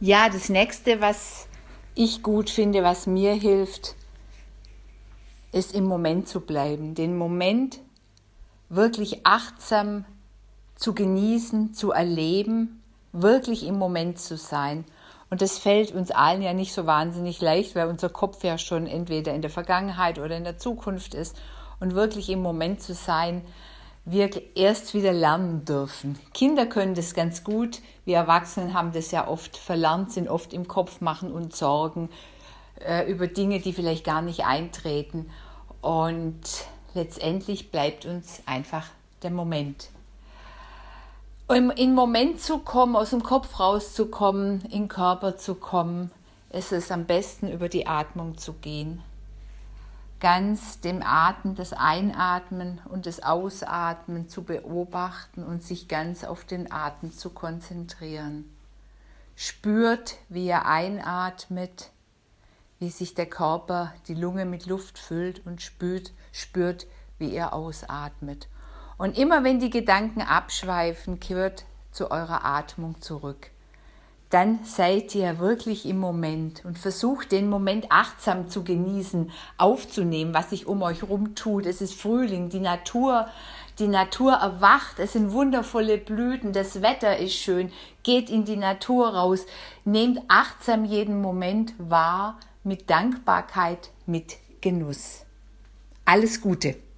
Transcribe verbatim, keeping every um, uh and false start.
Ja, das nächste, was ich gut finde, was mir hilft, ist im Moment zu bleiben. Den Moment wirklich achtsam zu genießen, zu erleben, wirklich im Moment zu sein. Und das fällt uns allen ja nicht so wahnsinnig leicht, weil unser Kopf ja schon entweder in der Vergangenheit oder in der Zukunft ist. Und wirklich im Moment zu sein, wir erst wieder lernen dürfen. Kinder können das ganz gut, wir Erwachsenen haben das ja oft verlernt, sind oft im Kopf, machen uns Sorgen äh, über Dinge, die vielleicht gar nicht eintreten. Und letztendlich bleibt uns einfach der Moment. Um in den Moment zu kommen, aus dem Kopf rauszukommen, in den Körper zu kommen, ist es am besten, über die Atmung zu gehen. Ganz dem Atem, das Einatmen und das Ausatmen zu beobachten und sich ganz auf den Atem zu konzentrieren. Spürt, wie ihr einatmet, wie sich der Körper, die Lunge mit Luft füllt und spürt, spürt, wie ihr ausatmet. Und immer wenn die Gedanken abschweifen, kehrt zu eurer Atmung zurück. Dann seid ihr wirklich im Moment und versucht den Moment achtsam zu genießen, aufzunehmen, was sich um euch rum tut. Es ist Frühling, die Natur, die Natur erwacht, es sind wundervolle Blüten, das Wetter ist schön, geht in die Natur raus, nehmt achtsam jeden Moment wahr, mit Dankbarkeit, mit Genuss. Alles Gute!